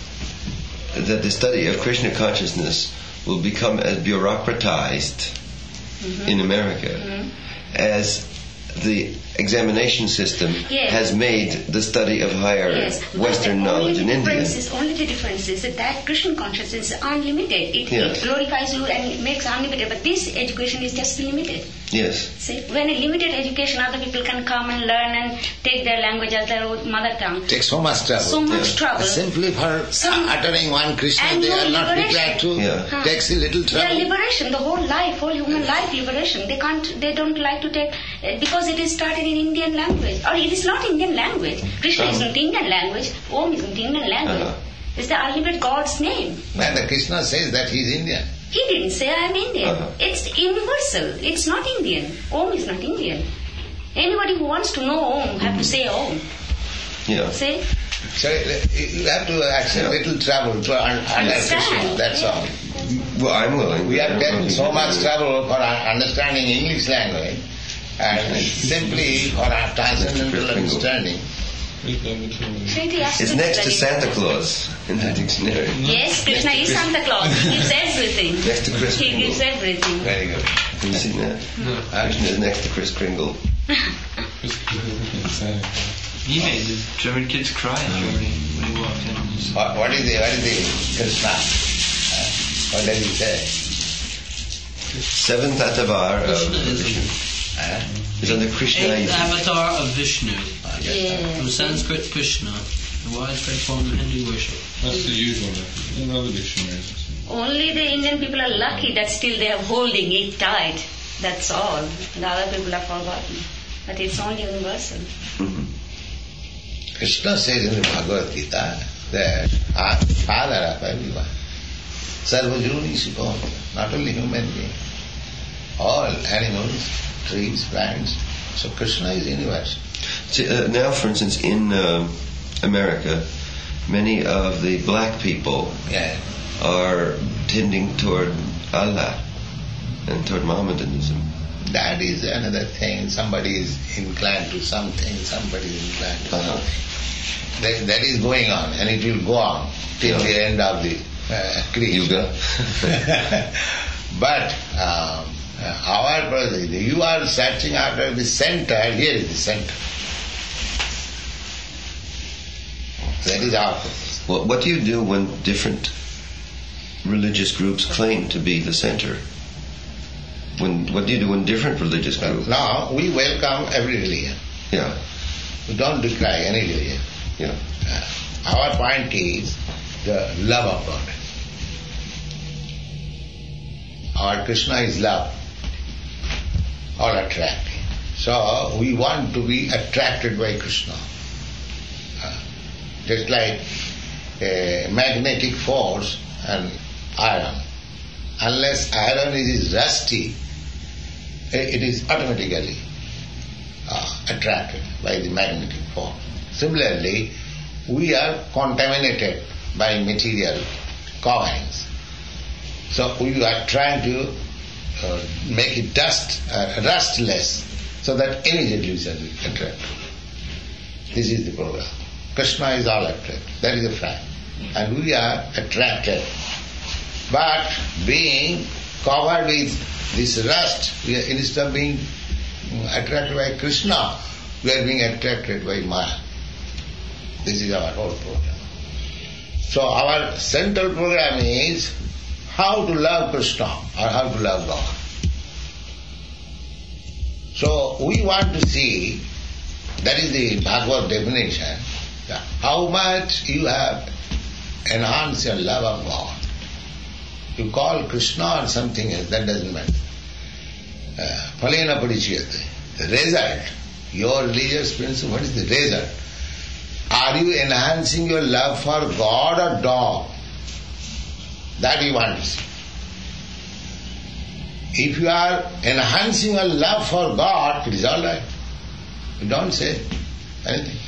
that the study of Krishna consciousness will become as bureaucratized Mm-hmm. in America Mhm. as the examination system Yes. has made the study of higher Yes. Western But the knowledge in only India. difference is, only the difference is that, that Christian consciousness is unlimited. It, Yes. it glorifies you and it makes unlimited. But this education is just limited. Yes. See, when a limited education, other people can come and learn and take their language as their own mother tongue. Takes so much trouble. So much Yeah. trouble. Simply for Some- uttering one Krishna, And they no are not liberation. prepared to. Yeah. Huh. Takes a little Their trouble. liberation, the whole life, whole human life liberation. They can't, they don't like to take, uh, because it is started in Indian language. Or it is not Indian language. Krishna Uh-huh. isn't Indian language. Om isn't Indian language. Uh-huh. It's the ultimate God's name. When the Krishna says that he is Indian. He didn't say I am Indian. Uh-huh. It's universal. It's not Indian. Om is not Indian. Anybody who wants to know Om have to say Om. Yeah. See? So uh, you have to accept Yeah. little trouble to un- understand Understand. Krishna, that's Yeah. all. Well, I'm willing. We have taken so much trouble for un- understanding English language and simply for our transcendental understanding. Shriti asked It's us next to very- Santa Claus in the dictionary. Yes, Krishna is Santa Claus. He gives everything. Next to Chris He Kringle. gives everything. Very good. Have you seen that? Krishna is next to Chris Kringle. Yeah, the German kids crying when he, when he walked in. What, what is the what is the Krishna? Uh, what does he say? Seventh Atavar of Krishna is Vishnu. Uh, Is under Krishna. eighth avatar of Vishnu. From Yes. Sanskrit, Krishna, the widespread form of Hindu worship. That's the usual method. In other dictionaries. Only the Indian people are lucky that still they are holding it tight. That's all. The other people are forgotten. But it's only universal. Mhm. Krishna says in the Bhagavad Gita that I am father of everyone. Sarvajuni Sukha, not only human being, all animals, trees, plants. So Krishna is universal. See, uh, now, for instance, in uh, America, many of the black people Yeah. are tending toward Allah and toward Mohammedanism. That is another thing. Somebody is inclined to something, somebody is inclined to Uh-huh. something. That, that is going on and it will go on till Yeah. the end of the uh, creation. Yuga. But um, uh, our brother, you are searching after the center, here is the center. That is our purpose. Well, what do you do when different religious groups claim to be the center? When what do you do when different religious groups? Now we welcome every religion. Yeah. We don't decry any religion. Yeah. Uh, our point is the love of God. Our Krishna is love, all attracting. So we want to be attracted by Krishna. Uh, just like a magnetic force and iron. Unless iron is rusty, it is automatically uh, attracted by the magnetic force. Similarly, we are contaminated by material coverings. So we are trying to uh, make it dust, uh, rustless, so that immediately we shall be attracted. This is the program. Krishna is all attracted. That is a fact. And we are attracted. But being covered with this rust, we are, instead of being attracted by Krishna, we are being attracted by Maya. This is our whole program. So our central program is how to love Krishna or how to love God. So we want to see, that is the Bhagavad definition, how much you have enhanced your love of God. You call Krishna or something else, that doesn't matter. Phalena parichyate. The result, your religious principle, what is the result? Are you enhancing your love for God or dog? That you want to see. If you are enhancing your love for God, it is all right. You don't say anything.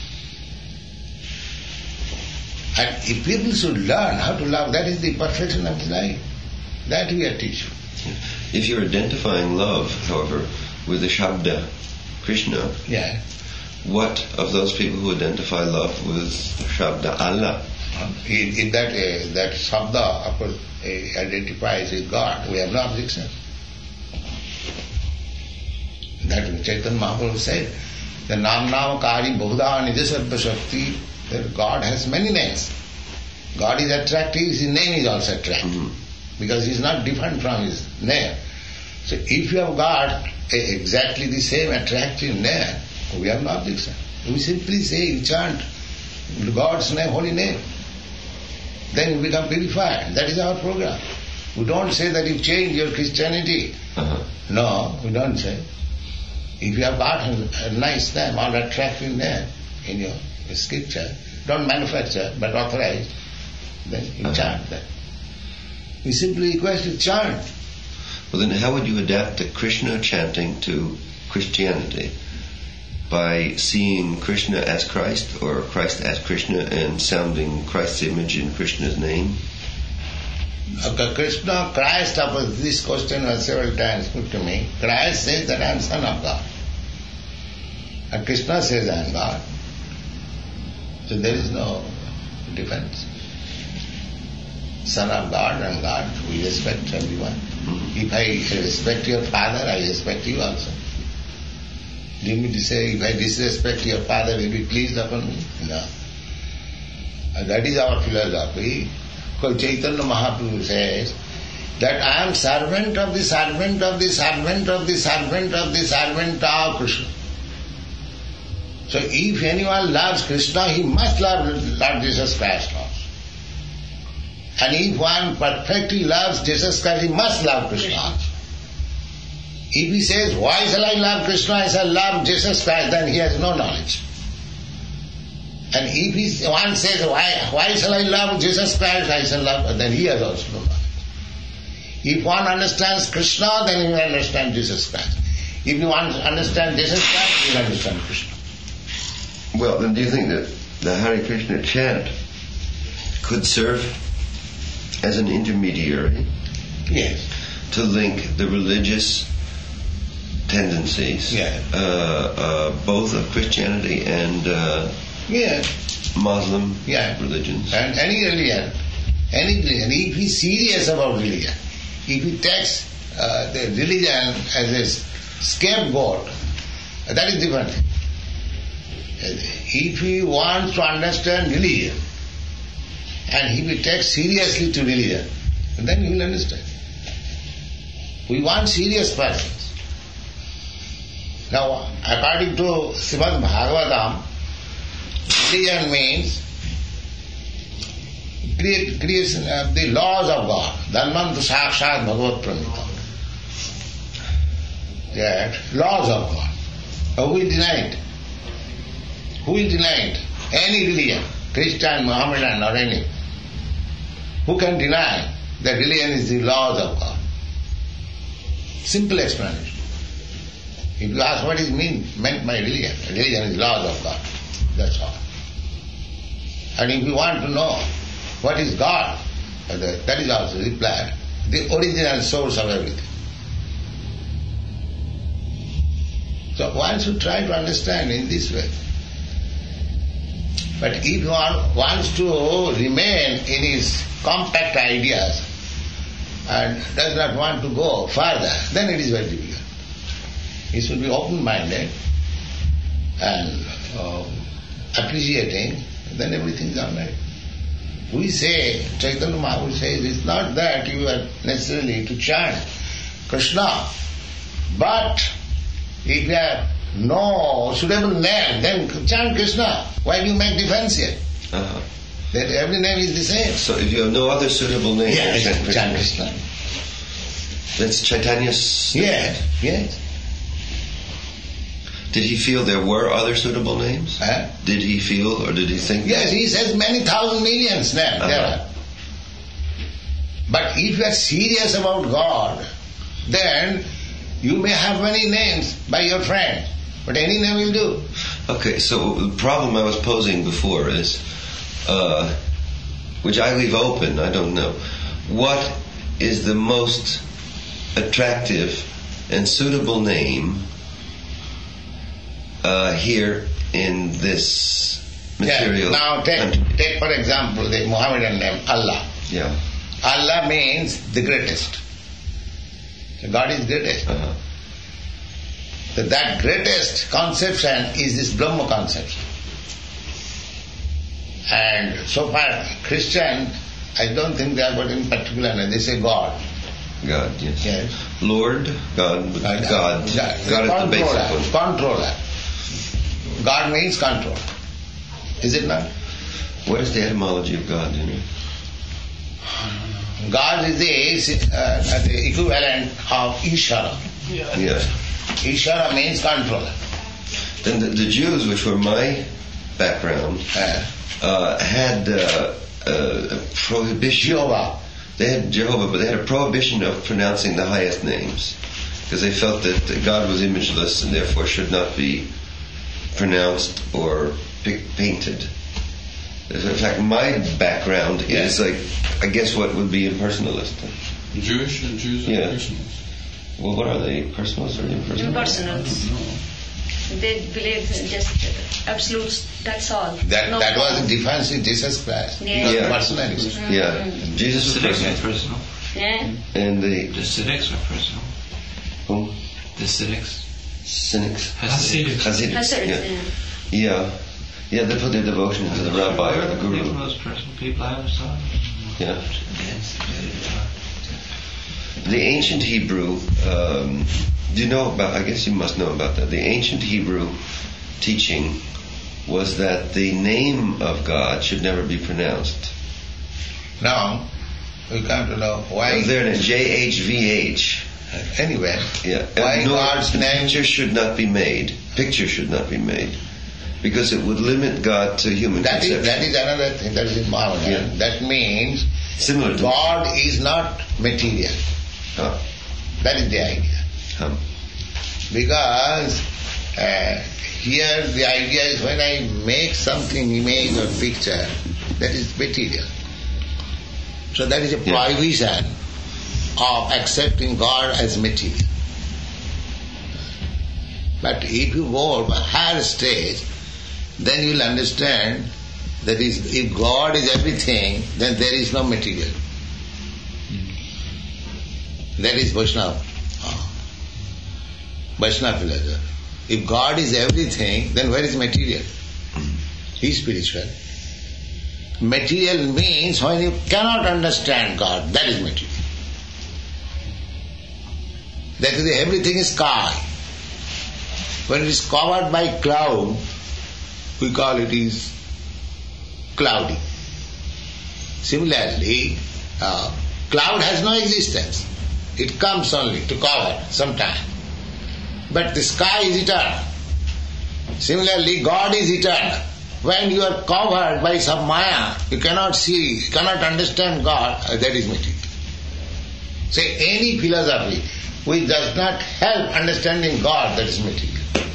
And if people should learn how to love, that is the perfection of the life. That we are teaching. If you're identifying love, however, with the Shabda Krishna, yeah. What of those people who identify love with Shabda Allah? In, in that uh, that Shabda of course, uh, identifies with God, we have no objection. That Chaitanya Mahaprabhu said, the Nam Nam Kari Bahuda Nijasarva Shakti, that God has many names. God is attractive, his name is also attractive. Mm-hmm. Because he is not different from his name. So if you have got a, exactly the same attractive name, we have no objection. We simply say, you chant God's name, holy name. Then you become purified. That is our program. We don't say that you change your Christianity. Uh-huh. No, we don't say. If you have got a, a nice name or attractive name in your scripture, don't manufacture but authorize, then you uh-huh. chant that. We simply request you chant. Well then how would you adapt the Krishna chanting to Christianity? By seeing Krishna as Christ or Christ as Krishna and sounding Christ's image in Krishna's name? Okay, Krishna, Christ, this question was several times put to me. Christ says that I am son of God. And Krishna says I am God. So there is no difference. Son of God and God, we respect everyone. Mm-hmm. If I respect your father, I respect you also. Do you mean to say, if I disrespect your father, will you be pleased upon me? No. And that is our philosophy. Because Chaitanya Mahaprabhu says that I am servant of the servant of the servant of the servant of the servant of Krishna. So if anyone loves Krishna, he must love Lord Jesus Christ also. And if one perfectly loves Jesus Christ, he must love Krishna also. If he says, why shall I love Krishna, I shall love Jesus Christ, then he has no knowledge. And if he, one says, why, why shall I love Jesus Christ, I shall love, then he has also no knowledge. If one understands Krishna, then he will understand Jesus Christ. If one understands Jesus Christ, he will understand Krishna. Well, then do you think that the Hare Krishna chant could serve as an intermediary? Yes. To link the religious tendencies, yeah. uh, uh, both of Christianity and uh, yeah. Muslim yeah. religions. And any religion, any religion, if he is serious about religion, if he takes uh, the religion as a scapegoat, that is different. If he wants to understand religion, and he will take seriously to religion, then he will understand. We want serious persons. Now, according to Srimad Bhagavatam, religion means create, creation of the laws of God. Dharmantu sakshat bhagavat pranita. That laws of God. Who will deny it? Who will deny it? Any religion, Christian, Mohammedan or any. Who can deny that religion is the laws of God? Simple explanation. If you ask what is mean, meant by religion, religion is laws of God. That's all. And if you want to know what is God, that is also replied, the original source of everything. So one should try to understand in this way. But if one wants to remain in his compact ideas and does not want to go further, then it is very difficult. He should be open-minded and uh, appreciating, then everything is all right. We say, Chaitanya Mahaprabhu says, it's not that you are necessarily to chant Krishna, but if you have no suitable name, then chant Krishna. Why do you make difference here? Uh-huh. That every name is the same. So if you have no other suitable name, yes, chant Krishna. chant Krishna. That's Chaitanya's. Yes, yes. Did he feel there were other suitable names? Huh? Did he feel, or did he think? Yes, he says many thousand millions names Uh-huh. there are. But if you are serious about God, then you may have many names by your friend, but any name will do. Okay, so the problem I was posing before is, uh, which I leave open, I don't know. What is the most attractive and suitable name uh, here in this material? Yeah. Now take, country? take for example the Mohammedan name Allah. Yeah. Allah means the greatest. So God is greatest. Uh-huh. So that greatest conception is this Brahma conception. And so far Christian, I don't think they are got in particular name. They say God. God, yes. Yes. Lord, God, but Uh, God. uh, God is the basic controller. one. Controller. God means control. Is it not? What is the etymology of God, do you know? God is the, uh, the equivalent of Ishara. Yeah. Ishara means controller. Then the, the Jews, which were my background, Uh, uh, had uh, uh, a prohibition. Jehovah. They had Jehovah, but they had a prohibition of pronouncing the highest names because they felt that God was imageless and therefore should not be pronounced or pic- painted. In fact, my background is like, I guess, what would be impersonalist. Jewish and Jews are Yeah. personals. Well, what are they? Personalists or impersonalists? Impersonals. They believe in just absolutes, that's all. That No that was form. the difference in Jesus Christ. Yeah. He was Yeah. personalist. Yeah, Jesus was Civics are personal, personal. Yeah. and the The civics are personal. who? The civics. Cynics, Hasidics. Hasidics. Hasidics, Yeah. yeah. yeah, yeah. They put their devotion to the rabbi or the One of the guru. most personal people I ever saw. Yeah. The ancient Hebrew, um, do you know about, I guess you must know about that. The ancient Hebrew teaching was that the name of God should never be pronounced. Now, we come to know why. There in J H V H. Anyway, Yeah. why No, God's name. picture should not be made. Picture should not be made. Because it would limit God to human That is, conception. that is another thing. That is in Mohammedan. Yeah. That means Similar to God is not material. Huh. That is the idea. Huh. Because uh, here the idea is when I make something, image or picture, that is material. So that is a Yeah. prohibition of accepting God as material. But if you go to a higher stage, then you will understand that is, if God is everything, then there is no material. That is Vaishnava. Ah. Vaishnava philosophy. If God is everything, then where is material? He is spiritual. Material means when you cannot understand God, that is material. That is, everything is sky. When it is covered by cloud, we call it is cloudy. Similarly, uh, cloud has no existence. It comes only to cover sometime. But the sky is eternal. Similarly, God is eternal. When you are covered by some maya, you cannot see, you cannot understand God, uh, that is material. Say any philosophy which does not help understanding God, that is material.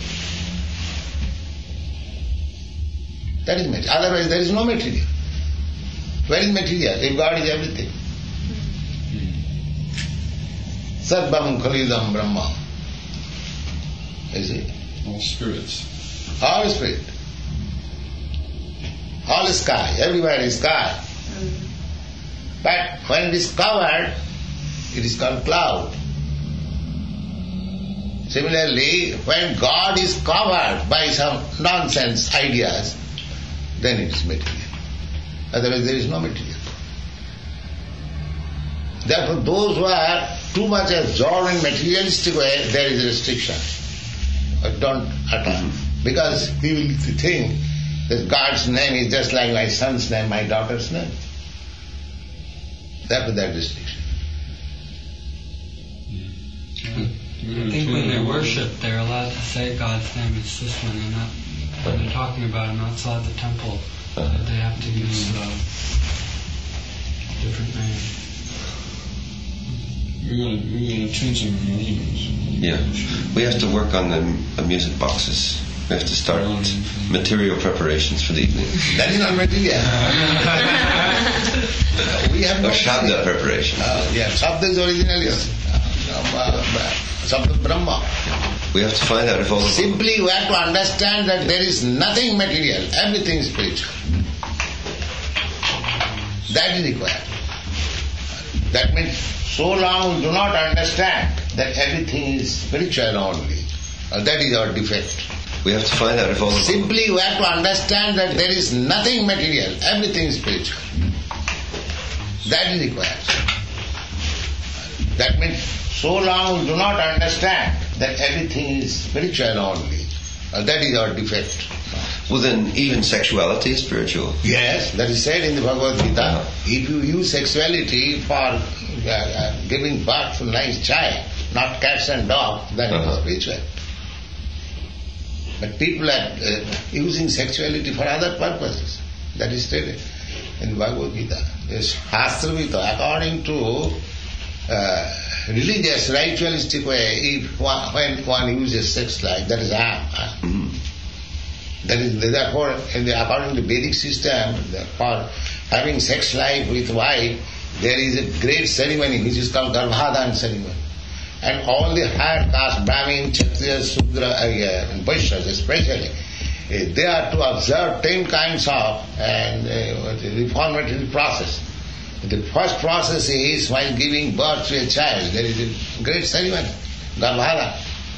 That is material. Otherwise there is no material. Where is material? If God is everything. Sarvam Khalidam Brahma. You see? All spirits. All spirit. All sky. Everywhere is sky. But when it is covered, it is called cloud. Similarly, when God is covered by some nonsense ideas, then it is material. Otherwise there is no material. Therefore those who are too much absorbed in materialistic way, there is a restriction. But don't utter. Because he will think that God's name is just like my son's name, my daughter's name. Therefore that restriction. I think when they worship, they're allowed to say God's name is this one, and not when they're talking about him outside the temple, that they have to use uh, different names. We're going to we're going to change some names. Yeah, we have to work on the, the music boxes. We have to start material preparations for the evening. That is not material. We have Or no Shabda preparation. Uh, yeah, Shabda is originally uh, Shabda Brahma. We have to find out if all the... Simply we have to understand that there is nothing material, everything is spiritual. That is required. That means so long we do not understand that everything is spiritual only, uh, that is our defect. We have to find out if all the... Simply we have to understand that there is nothing material, everything is spiritual. That is required. That means so long we do not understand that everything is spiritual only, uh, that is our defect. Well then, even sexuality is spiritual. Yes, that is said in the Bhagavad Gita. If you use sexuality for uh, uh, giving birth to a nice child, not cats and dogs, then Uh-huh. it is spiritual. But people are uh, using sexuality for other purposes. That is stated in the Bhagavad Gita. Yes, Shastravita, according to uh, religious, ritualistic way, if one, when one uses sex life, that is harm. Mm-hmm. That is, therefore, in the, according to Vedic system, for having sex life with wife, there is a great ceremony which is called Garbhadan ceremony. And all the higher caste, Brahmin, Kshatriya, Sudra, uh, Vaishyas especially, uh, they are to observe ten kinds of and uh, reformatory process. The first process is while giving birth to a child, there is a great ceremony, Garbhadan.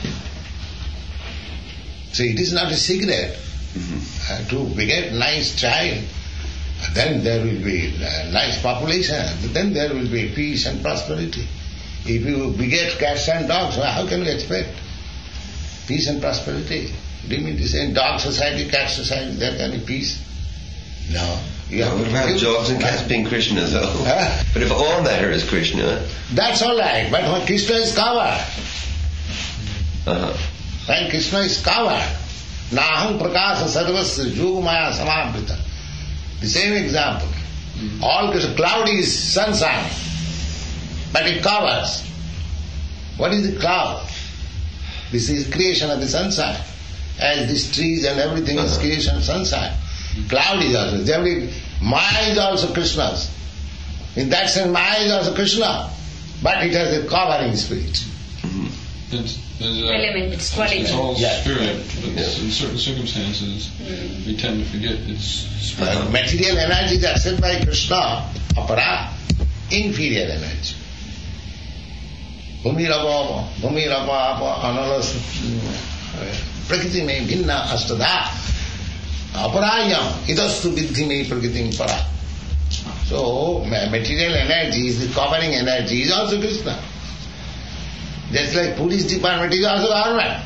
So it is not a secret. Uh, to beget nice child, then there will be a nice population, then there will be peace and prosperity. If you beget cats and dogs, well, how can you expect peace and prosperity? Do you mean to say in dog society, cat society, there can be peace? No. You Yeah, we have dogs and cats being Krishna though. Huh? But if all matter is Krishna... That's all right, but when Krishna is covered, Uh-huh. when Krishna is covered, Naham prakasa sarvasya yogamaya samavrita. The same example. All cloud is sunshine, but it covers. What is the cloud? This is creation of the sunshine. As these trees and everything is creation of sunshine. Cloud is also. Every, Maya is also Krishna's. In that sense, Maya is also Krishna, but it has a covering spirit. It's, there's a, Element, it's quality. It's all Yeah. spirit, but Yeah. in certain circumstances, we tend to forget it's spirit. Uh, material energy is accepted by Krishna, apara, inferior energy. Bhumi rapa, bhumi rapa, apa, analas, prakriti mein bhinna astada, aparayam, idastu vidhi mein prakriti para. So, ma- material energy is the covering energy, is also Krishna. Just like police department is also government.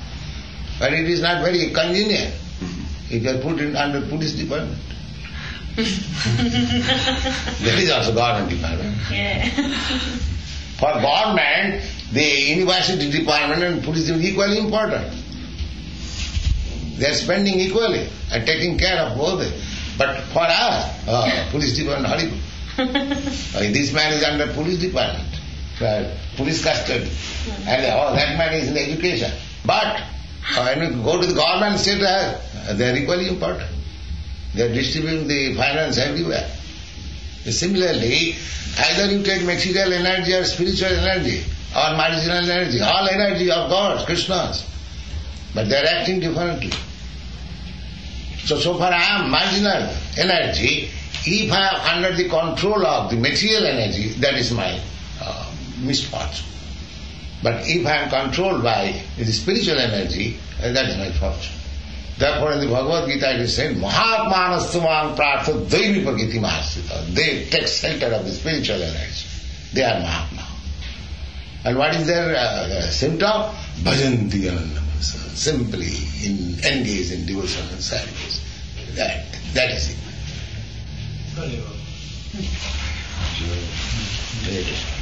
But it is not very convenient if you are put in under police department. That is also government department. Yeah. For government, the university department and police department are equally important. They are spending equally and taking care of both. But for us, oh, police department, horrible. Oh, this man is under police department, uh, police custody, and oh, that man is in education. But uh, when you go to the government state, uh, they are equally important. They are distributing the finance everywhere. Similarly, either you take material energy or spiritual energy or marginal energy, all energy of God, Krishna's, but they are acting differently. So, so far I am marginal energy. If I am under the control of the material energy, that is my uh, misfortune. But if I am controlled by the spiritual energy, uh, that is my fortune. Therefore in the Bhagavad Gita it is said, Mahatmanastamam prartha daivi prakiti mahasita. They take shelter of the spiritual energy. They are Mahatma. And what is their uh, symptom? Bhajanti anandamasa. Simply in, engage in devotion and service. That, that is it. Very well.